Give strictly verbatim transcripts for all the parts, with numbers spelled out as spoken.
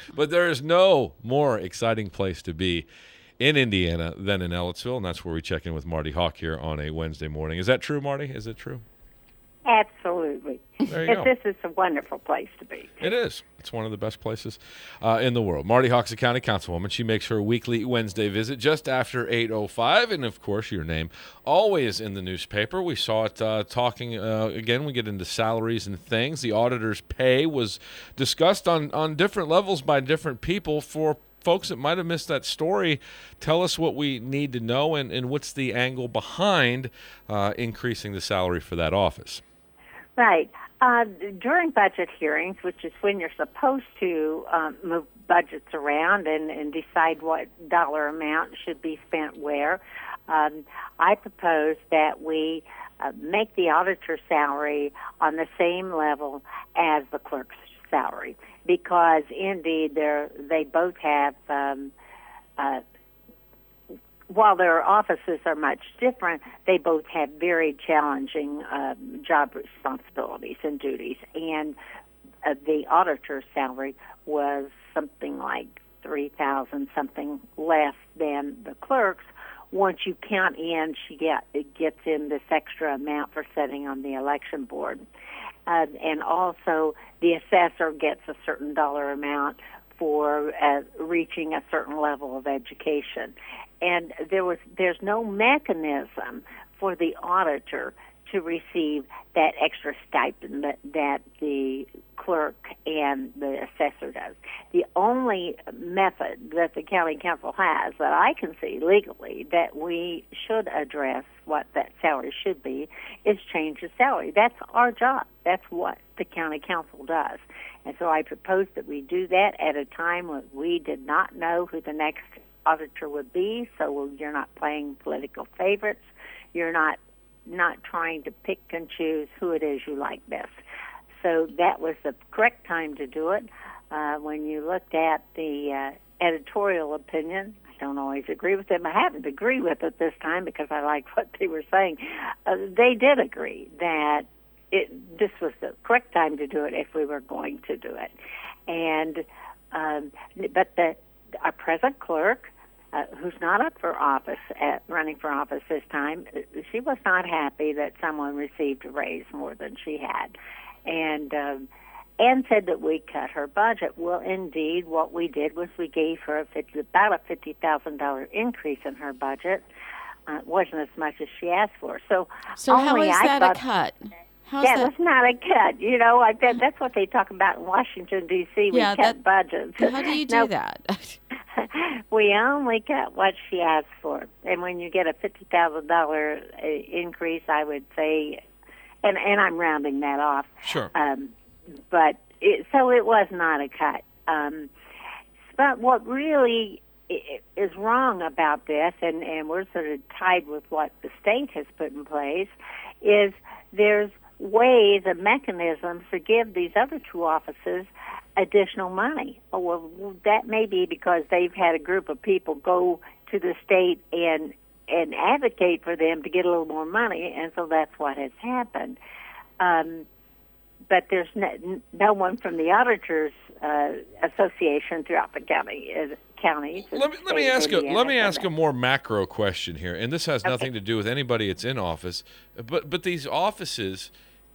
But there is no more exciting place to be in Indiana than in Ellettsville, and that's where we check in with Marty Hawk here on a Wednesday morning. Is that true, Marty? Is it true? Absolutely. There you go. This is a wonderful place to be. It is. It's one of the best places uh, in the world. Marty Hawk's a county councilwoman. She makes her weekly Wednesday visit just after eight oh five. And, of course, your name always in the newspaper. We saw it uh, talking, uh, again, we get into salaries and things. The auditor's pay was discussed on, on different levels by different people. For folks that might have missed that story, tell us what we need to know and, and what's the angle behind uh, increasing the salary for that office. Right. Uh, during budget hearings, which is when you're supposed to um, move budgets around and, and decide what dollar amount should be spent where, um, I propose that we uh, make the auditor's salary on the same level as the clerk's salary, because indeed they're, they both have, um, uh, while their offices are much different, they both have very challenging um, job responsibilities and duties. And uh, the auditor's salary was something like three thousand dollars, something less than the clerk's. Once you count in, she get, it gets in this extra amount for sitting on the election board. Uh, and also, the assessor gets a certain dollar amount for uh, reaching a certain level of education. And there was there's no mechanism for the auditor to receive that extra stipend that, that the clerk and the assessor does. The only method that the county council has that I can see legally that we should address what that salary should be is change the salary. That's our job. That's what the county council does. And so I propose that we do that at a time when we did not know who the next auditor would be, so you're not playing political favorites. You're not not trying to pick and choose who it is you like best. So that was the correct time to do it. Uh, when you looked at the uh, editorial opinion, I don't always agree with them. I happen to agree with it this time because I liked what they were saying. Uh, they did agree that it, this was the correct time to do it if we were going to do it. And um, but the our present clerk, Uh, who's not up for office, at, running for office this time, she was not happy that someone received a raise more than she had. And um, Ann said that we cut her budget. Well, indeed, what we did was we gave her a fifty, about a fifty thousand dollars increase in her budget. Uh, it wasn't as much as she asked for. So, so how only is I that thought, a cut? How's that, that was not a cut. You know, I bet that's what they talk about in Washington, D C We Yeah, cut that- budgets. How do you do Now, that? we only cut what she asked for. And when you get a fifty thousand dollars increase, I would say, and, and I'm rounding that off. Sure. Um, but it, so it was not a cut. Um, but what really is wrong about this, and, and we're sort of tied with what the state has put in place, is there's ways and mechanisms to give these other two offices additional money. Oh, well, that may be because they've had a group of people go to the state and and advocate for them to get a little more money, and so that's what has happened. Um, but there's no, no one from the Auditors uh, Association throughout the county. Uh, counties. Let me let me ask a let me ask that. a more macro question here, and this has nothing Okay. to do with anybody that's in office, but but these offices,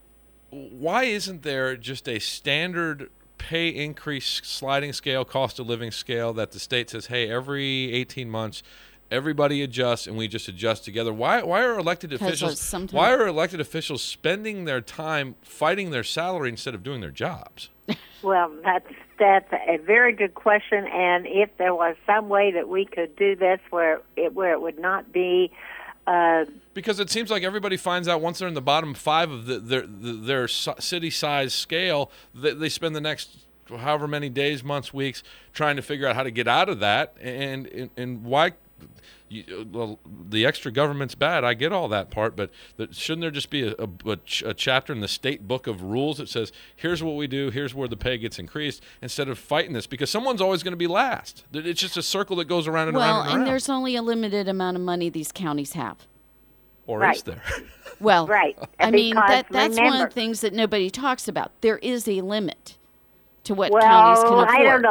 why isn't there just a standard pay increase sliding scale, cost of living scale that the state says, hey, every eighteen months, everybody adjusts and we just adjust together? Why why are elected officials sometimes- why are elected officials spending their time fighting their salary instead of doing their jobs? Well, that's that's a very good question, and if there was some way that we could do this where it where it would not be. Uh, Because it seems like everybody finds out once they're in the bottom five of the, their the, their city size scale, they, they spend the next however many days, months, weeks trying to figure out how to get out of that. And and, and why you, well, the extra government's bad. I get all that part, but that, shouldn't there just be a, a, a, ch- a chapter in the state book of rules that says, here's what we do, here's where the pay gets increased, instead of fighting this? Because someone's always going to be last. It's just a circle that goes around and well, around and around. and there's only a limited amount of money these counties have. Or Right. is there? Well, Right. I mean, Because that that's one of remember- the things that nobody talks about. There is a limit to what well, counties can afford. I don't know.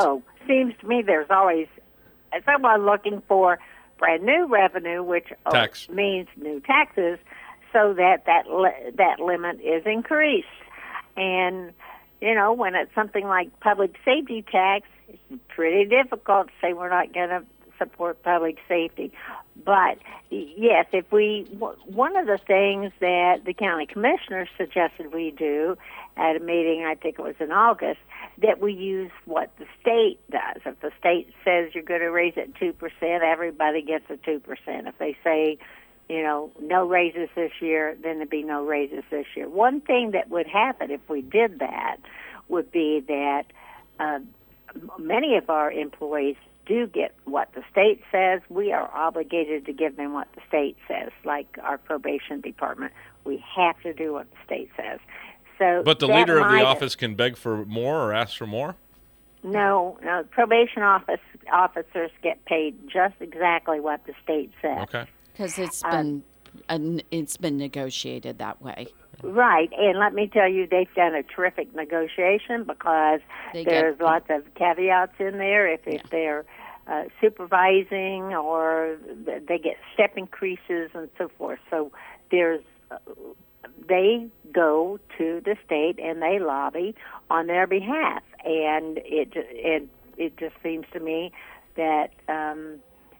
seems to me there's always someone looking for brand new revenue, which Tax. means new taxes, so that that li- that limit is increased. And you know, when it's something like public safety tax, it's pretty difficult to say we're not going to support public safety. But yes, if we, one of the things that the county commissioners suggested we do at a meeting, I think it was in August, that we use what the state does. If the state says you're going to raise it two percent, everybody gets a two percent. If they say, you know, no raises this year, then there'd be no raises this year. One thing that would happen if we did that would be that uh, many of our employees do get what the state says. We are obligated to give them what the state says, like our probation department. We have to do what the state says. So, but the leader of the office can beg for more or ask for more? No, no. Probation office officers get paid just exactly what the state says. Okay. Because it's been um, it's been negotiated that way. Right, and let me tell you, they've done a terrific negotiation because They there's get- lots of caveats in there. If, if Yeah. they're uh, supervising or th- they get step increases and so forth. So there's, uh, they go to the state and they lobby on their behalf, and it it it just seems to me that. Um,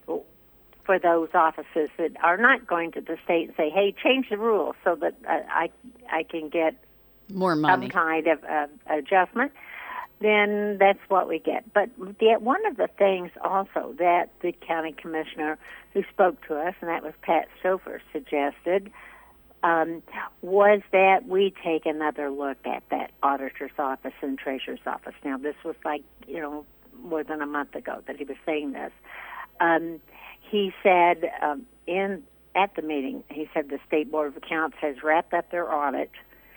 for those offices that are not going to the state and say, hey, change the rules so that uh, I I can get More money. some kind of uh, adjustment, then that's what we get. But the, one of the things also that the county commissioner who spoke to us, and that was Pat Stouffer, suggested, um, was that we take another look at that auditor's office and treasurer's office. Now, this was like, you know, more than a month ago that he was saying this. Um, He said um, in at the meeting, he said the State Board of Accounts has wrapped up their audit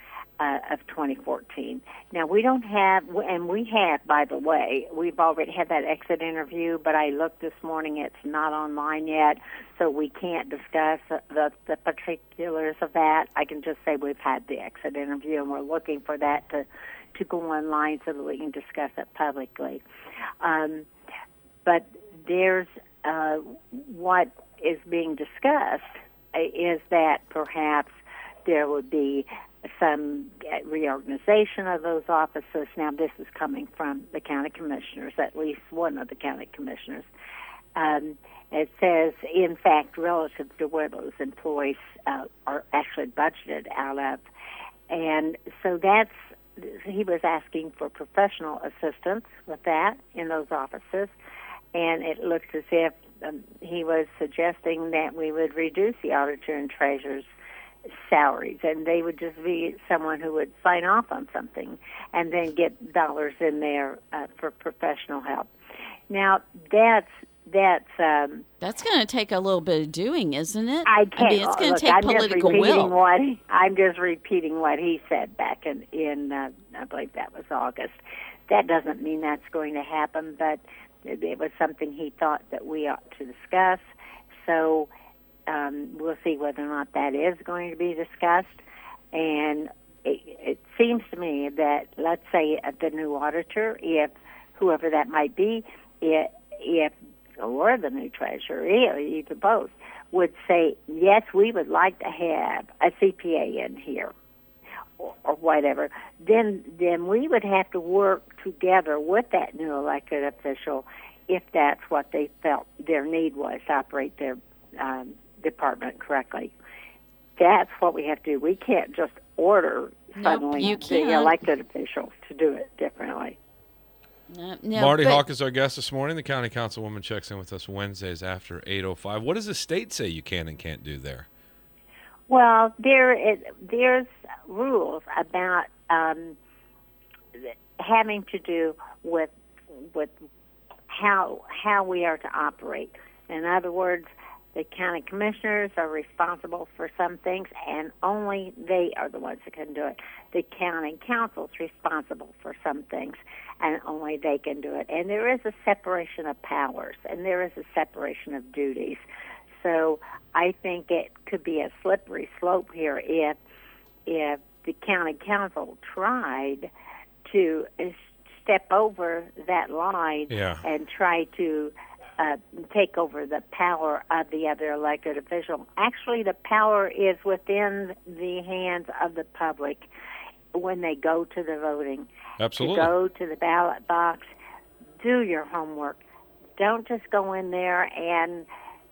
uh, of twenty fourteen. Now, we don't have, and we have, by the way, we've already had that exit interview, but I looked this morning, it's not online yet, so we can't discuss the, the particulars of that. I can just say we've had the exit interview, and we're looking for that to, to go online so that we can discuss it publicly. Um, but there's Uh, what is being discussed is that perhaps there would be some reorganization of those offices. Now, this is coming from the county commissioners, at least one of the county commissioners. Um, it says, in fact, relative to where those employees uh, are actually budgeted out of. And so that's, he was asking for professional assistance with that in those offices. And it looks as if um, he was suggesting that we would reduce the auditor and treasurer's salaries, and they would just be someone who would sign off on something and then get dollars in there uh, for professional help. Now, that's that's um, That's going to take a little bit of doing, isn't it? I can't. I mean, it's going look, to take I'm political just repeating will. What he, I'm just repeating what he said back in in uh, I believe that was August. That doesn't mean that's going to happen, but it was something he thought that we ought to discuss. So um, we'll see whether or not that is going to be discussed. And it, it seems to me that, let's say, uh, the new auditor, if whoever that might be, if, if or the new treasurer, or either both, would say, yes, we would like to have a C P A in here, or whatever, then then we would have to work together with that new elected official if that's what they felt their need was to operate their um, department correctly. That's what we have to do. We can't just order Nope, suddenly you the can't. elected officials to do it differently. No, no, Marty but- Hawk is our guest this morning. The county councilwoman checks in with us Wednesdays after eight oh five. What does the state say you can and can't do there? Well, there is, there's rules about um, having to do with with how how we are to operate. In other words, the county commissioners are responsible for some things, and only they are the ones that can do it. The county council is responsible for some things, and only they can do it. And there is a separation of powers, and there is a separation of duties. So I think it could be a slippery slope here if if the county council tried to step over that line Yeah. and try to uh, take over the power of the other elected official. Actually, the power is within the hands of the public when they go to the voting. Absolutely. To go to the ballot box, do your homework. Don't just go in there and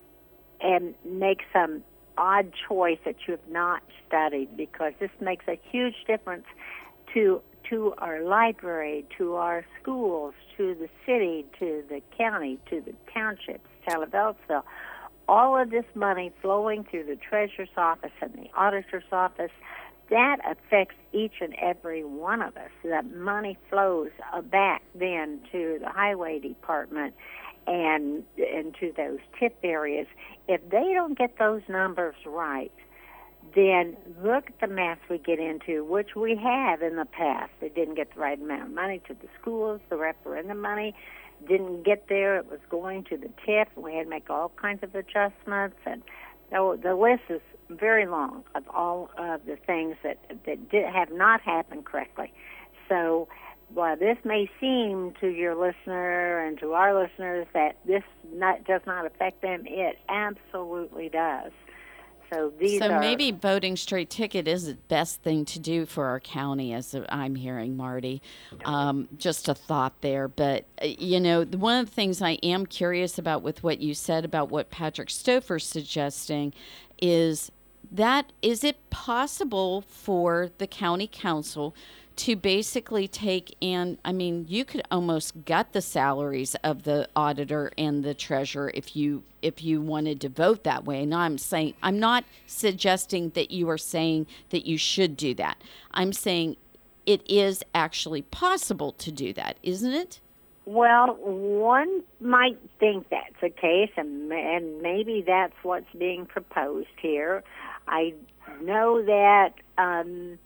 and make some odd choice that you have not studied, because this makes a huge difference to to our library, to our schools, to the city, to the county, to the townships, town of Ellisville. All of this money flowing through the treasurer's office and the auditor's office, that affects each and every one of us. That money flows back then to the highway department and, and to those tip areas. If they don't get those numbers right, then look at the mess we get into, which we have in the past. They didn't get the right amount of money to the schools. The referendum money didn't get there. It was going to the tip. We had to make all kinds of adjustments. And the, the list is very long of all of the things that, that did, have not happened correctly. So while this may seem to your listener and to our listeners that this not, does not affect them, it absolutely does. So these so are, maybe voting straight ticket is the best thing to do for our county, as I'm hearing, Marty. Um, just a thought there. But, uh, you know, the- one of the things I am curious about with what you said about what Patrick Stouffer's suggesting is that is it possible for the county council to basically take and, I mean, you could almost gut the salaries of the auditor and the treasurer if you if you wanted to vote that way. And I'm saying, I'm not suggesting that you are saying that you should do that. I'm saying it is actually possible to do that, isn't it? well, one might think that's the case, and, and maybe that's what's being proposed here. I know that um,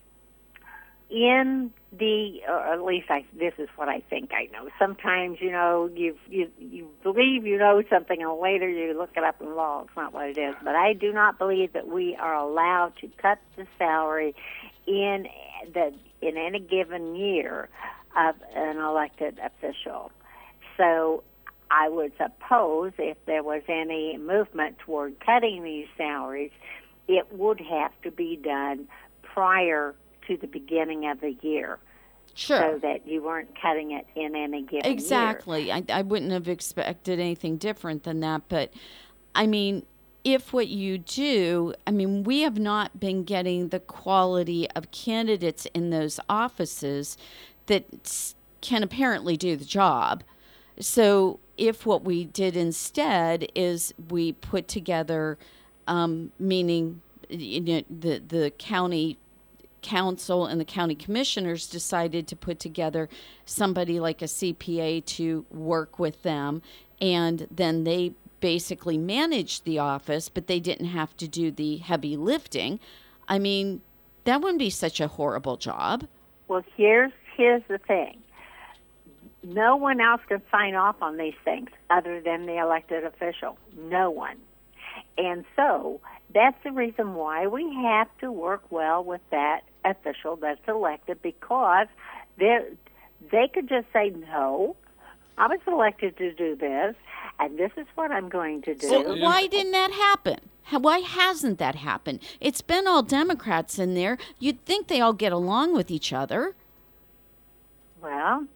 in the, or at least I, this is what I think I know. Sometimes, you know, you you you believe you know something, and later you look it up in law. It's not what it is. But I do not believe that we are allowed to cut the salary in the in any given year of an elected official. So I would suppose if there was any movement toward cutting these salaries, it would have to be done prior to the beginning of the year. Sure. So that you weren't cutting it in any given Exactly. year. I, I wouldn't have expected anything different than that. But, I mean, if what you do, I mean, we have not been getting the quality of candidates in those offices that s- can apparently do the job. So if what we did instead is we put together, um, meaning you know, the, the county council and the county commissioners decided to put together somebody like a C P A to work with them, and then they basically managed the office, but they didn't have to do the heavy lifting. I mean, that wouldn't be such a horrible job. Well, here's here's the thing. No one else can sign off on these things other than the elected official. No one. And so that's the reason why we have to work well with that official that's elected, because they they could just say, no, I was elected to do this, and this is what I'm going to do. So why didn't that happen? How- Why hasn't that happened? It's been all Democrats in there. You'd think they all get along with each other. Well,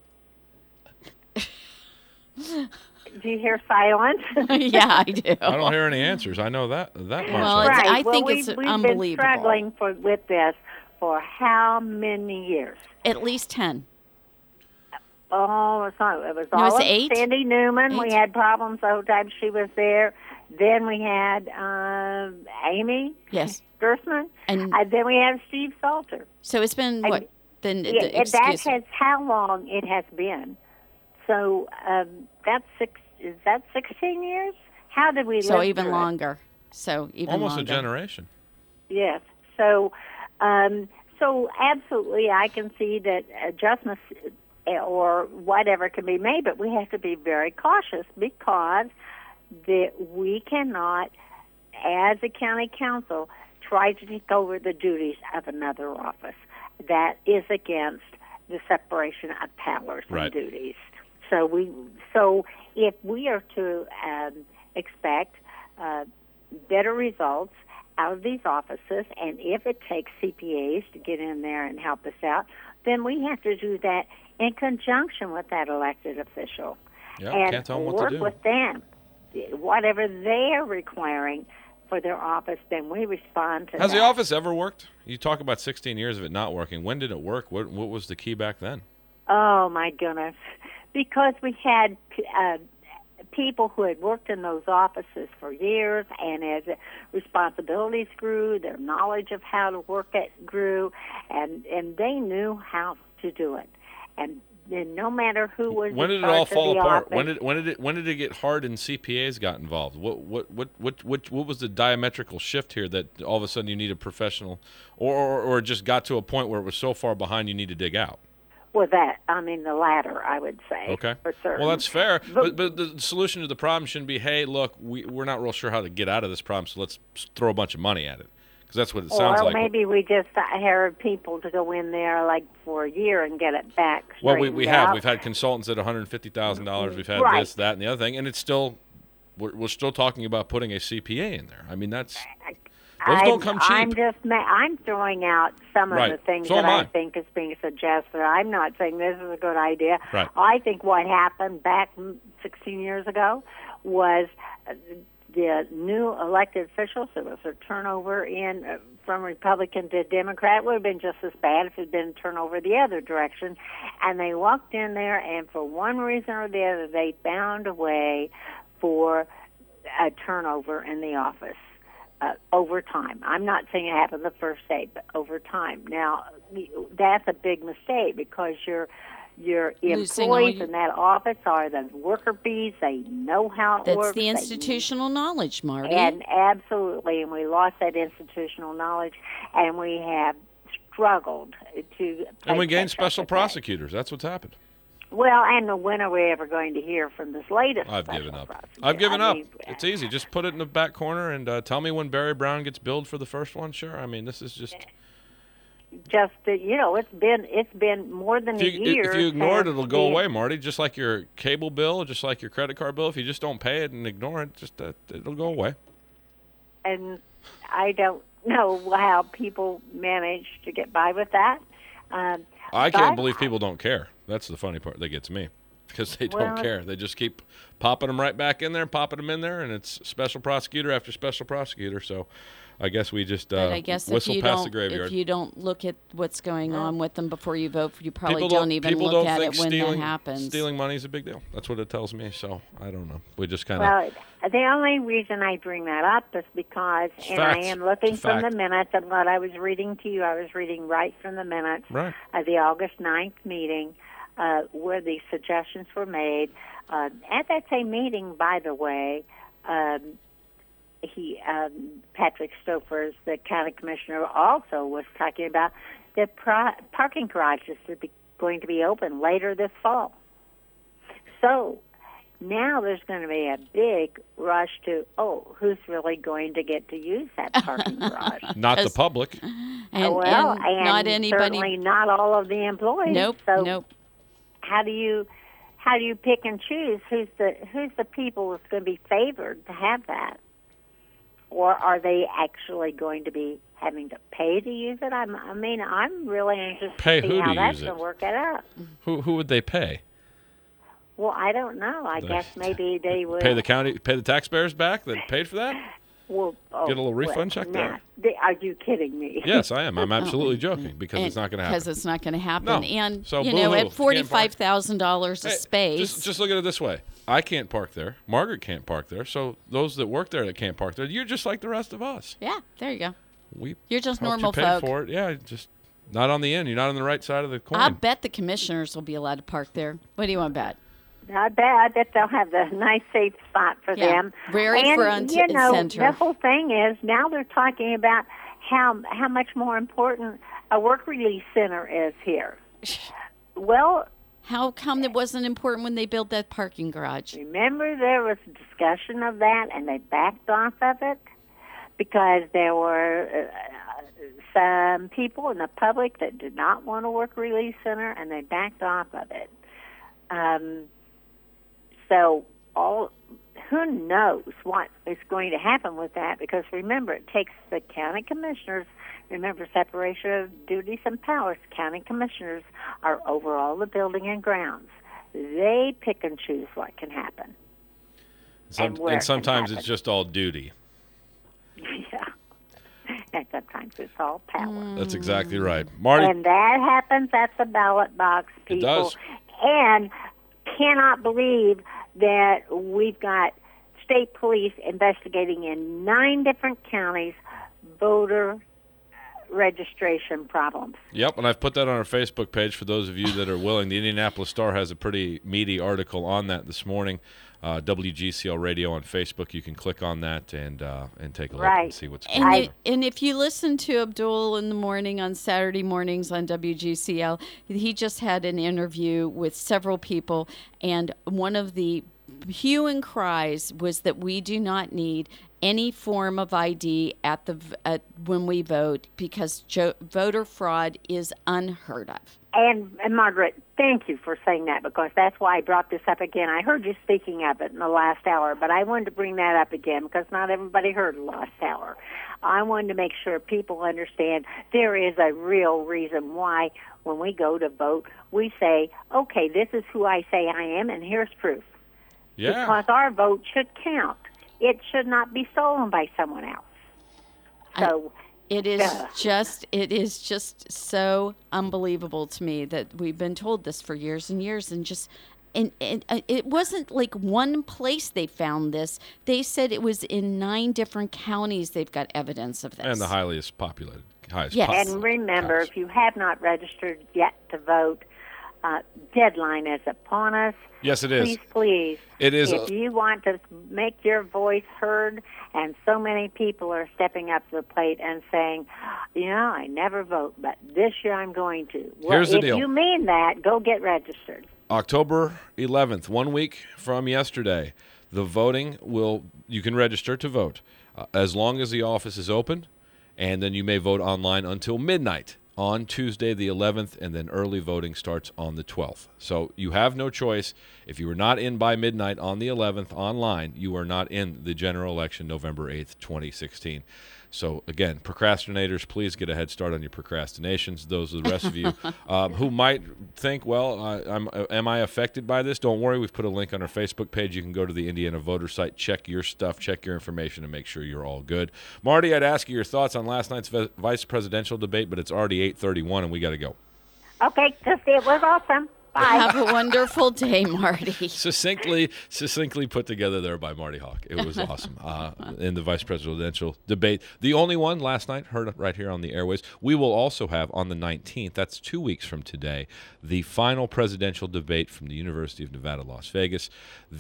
do you hear silence? Yeah, I do. I don't hear any answers. I know that that much. Well, I- it's- Right. I well, think we've, it's we've been unbelievable. struggling for, with this for how many years? At least ten. Oh, it's not, it was No, all it's of eight? Sandy Newman. We Eight? had problems the whole time she was there. Then we had uh, Amy Yes. Gersman. And Uh, then we have Steve Salter. so it's been, and- what? Then Yeah, the, and that excuse- has how long it has been. So um, that's six. Is that sixteen years? How did we? so live even through it? longer. So even Almost longer. a generation. Yes. So, um, so absolutely, I can see that adjustments or whatever can be made, but we have to be very cautious because that we cannot, as a county council, try to take over the duties of another office. That is against the separation of powers and Right. duties. So we, so if we are to um, expect uh, better results out of these offices, and if it takes C P As to get in there and help us out, then we have to do that in conjunction with that elected official, Yeah, and can't tell them what work to do. with them. Whatever they're requiring for their office, then we respond to Has that. the office ever worked? You talk about sixteen years of it not working. When did it work? What What was the key back then? Oh, my goodness. Because we had uh, people who had worked in those offices for years, and as responsibilities grew, their knowledge of how to work it grew, and, and they knew how to do it. And then no matter who was When in did it all charge of fall the apart? office- When did when did it when did it get hard and C P As got involved? What what what what what, what was the diametrical shift here that all of a sudden you need a professional, or, or or it just got to a point where it was so far behind you need to dig out? Well, that, I mean, the latter, I would say. Okay. For certain. Well, that's fair. But- But, but the solution to the problem shouldn't be, hey, look, we, we're not real sure how to get out of this problem, so let's throw a bunch of money at it. Because that's what it sounds or like. maybe we just hired people to go in there like for a year and get it back Well, we, we straightened have. out. We've had consultants at one hundred fifty thousand dollars. We've had Right. this, that, and the other thing. And it's still, we're, we're still talking about putting a C P A in there. I mean, that's, those I'm, don't come cheap. I'm just ma- I'm throwing out some Right. of the things So that am I I. think is being suggested. I'm not saying this is a good idea. Right. I think what happened back sixteen years ago was uh, the new elected officials. There was a turnover in uh, from Republican to Democrat. It would have been just as bad if it had been turnover the other direction. And they walked in there, and for one reason or the other, they found a way for a turnover in the office. Uh, over time. I'm not saying it happened the first day, but over time. Now, that's a big mistake because your your Losing all employees your- in that office are the worker bees. They know how it That's works. the They- institutional knowledge, Marty. And absolutely, and we lost that institutional knowledge, and we have struggled to. and we play gained catch up special with that. prosecutors. That's what's happened. Well, and when are we ever going to hear from this latest? I've special given up. prosecutor? I've given I up. mean, It's easy. Just put it in the back corner and uh, tell me when Barry Brown gets billed for the first one. Sure. I mean, this is just. Just that, you know, it's been it's been more than If you, a year. if you ignore it, since it'll go the- away, Marty. Just like your cable bill, just like your credit card bill. If you just don't pay it and ignore it, just uh, it'll go away. And I don't know how people manage to get by with that. Um, I can't but- believe people don't care. That's the funny part that gets me, because they don't Well- care. They just keep popping them right back in there, popping them in there, and it's special prosecutor after special prosecutor. So I guess we just uh, But I guess if whistle you past the don't graveyard. if you don't look at what's going on with them before you vote, you probably people don't, even people look don't at think it when stealing, that happens. Stealing money is a big deal. That's what it tells me. So I don't know. We just kind of. Well, the only reason I bring that up is because, It's and facts. I am looking It's from fact. the minutes of what I was reading to you. I was reading right from the minutes Right. of the August ninth meeting uh, where these suggestions were made. Uh, at that same meeting, by the way, um, he um, Patrick Stofers, the county commissioner, also was talking about the pro- parking garages that are be- going to be open later this fall. So now there's going to be a big rush to, oh, who's really going to get to use that parking garage? Not the Because- public. and, well, and and not anybody. certainly not all of the employees. Nope. So nope. how do you how do you pick and choose who's the who's the people that's going to be favored to have that, or are they actually going to be having to pay to use it? I'm, I mean, I'm really anxious Pay to see who how to that's use going it? to work it out. Who who would they pay? Well, I don't know. I They- guess maybe they would Pay the county, pay the taxpayers back that paid for that? Well, oh, Get a little refund well, check now, there? they- Are you kidding me? Yes, I am. I'm absolutely joking because it's not going to happen. Because it's not going to happen. No. And, So you know, boo-hoo. at Can't forty-five thousand dollars a Hey, space. Just, just look at it this way. I can't park there. Margaret can't park there. So those that work there that can't park there, you're just like the rest of us. yeah, there you go. We You're just helped normal you pay folk. for it. Yeah, just not on the end. You're not on the right side of the coin. I bet the commissioners will be allowed to park there. What do you want to bet? I bet, I bet they'll have the nice safe spot for Yeah, them. very and, front you and know, center. the whole thing is now they're talking about how how much more important a work release center is here. Well, How come it wasn't important when they built that parking garage? remember there was discussion of that, and they backed off of it because there were uh, some people in the public that did not want to work release center, and they backed off of it. Um, so all who knows what is going to happen with that, because remember, it takes the county commissioners, remember separation of duties and powers, county commissioners are over all the building and grounds. They pick and choose what can happen. Some, and where and sometimes it it's just all duty. Yeah. And sometimes it's all power. That's exactly right. Marty? And that happens at the ballot box, people. It does. And cannot believe that we've got state police investigating in nine different counties voter registration problems. Yep, and I've put that on our Facebook page for those of you that are willing. The Indianapolis Star has a pretty meaty article on that this morning. Uh, W G C L Radio on Facebook. You can click on that and uh, and take a look Right. and see what's going And, on. it, and if you listen to Abdul in the morning on Saturday mornings on W G C L, he just had an interview with several people, and one of the hue and cries was that we do not need any form of I D at the at, when we vote, because jo- voter fraud is unheard of. And, and Margaret, thank you for saying that, because that's why I brought this up again. I heard you speaking of it in the last hour, but I wanted to bring that up again because not everybody heard the last hour. I wanted to make sure people understand there is a real reason why when we go to vote, we say, okay, this is who I say I am, and here's proof. Yeah. Because our vote should count. It should not be stolen by someone else. So... It is Yeah. just it is just so unbelievable to me that we've been told this for years and years, and just and, and uh, it wasn't like one place they found this. They said it was in nine different counties they've got evidence of this. And the highest populated, highest Yes. populated And remember, counties. if you have not registered yet to vote, uh, deadline is upon us. Yes, it is. Please, please. It is If a- you want to make your voice heard, and so many people are stepping up to the plate and saying, you know, I never vote, but this year I'm going to. Well, Here's the if deal. you mean that, go get registered. October eleventh, one week from yesterday, the voting will, you can register to vote uh, as long as the office is open, and then you may vote online until midnight on Tuesday the eleventh, and then early voting starts on the twelfth. So you have no choice. If you are not in by midnight on the eleventh online, you are not in the general election November eighth, twenty sixteen. So, again, procrastinators, please get a head start on your procrastinations. Those are the rest of you um, who might think, well, uh, I'm, uh, am I affected by this? Don't worry. We've put a link on our Facebook page. You can go to the Indiana voter site, check your stuff, check your information, and make sure you're all good. Marty, I'd ask you your thoughts on last night's v- vice presidential debate, but it's already eight thirty-one, and we got to go. Okay, just it was awesome. Bye. Have a wonderful day, Marty. Succinctly, succinctly put together there by Marty Hawk. It was awesome uh, in the vice presidential debate. The only one last night, heard right here on the airways. We will also have on the nineteenth, that's two weeks from today, the final presidential debate from the University of Nevada, Las Vegas.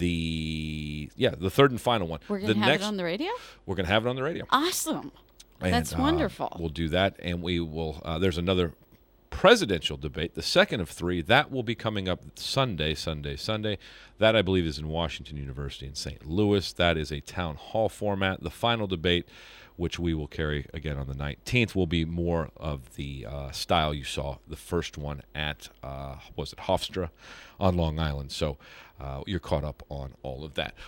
The yeah, the third and final one. We're going the to have next, it on the radio? We're going to have it on the radio. Awesome. And, That's uh, wonderful. We'll do that, and we will. Uh, there's another presidential debate, the second of three. That will be coming up Sunday, Sunday, Sunday. That, I believe, is in Washington University in Saint Louis. That is a town hall format. The final debate, which we will carry again on the nineteenth, will be more of the uh, style you saw the first one at, uh, was it Hofstra on Long Island. So uh, you're caught up on all of that.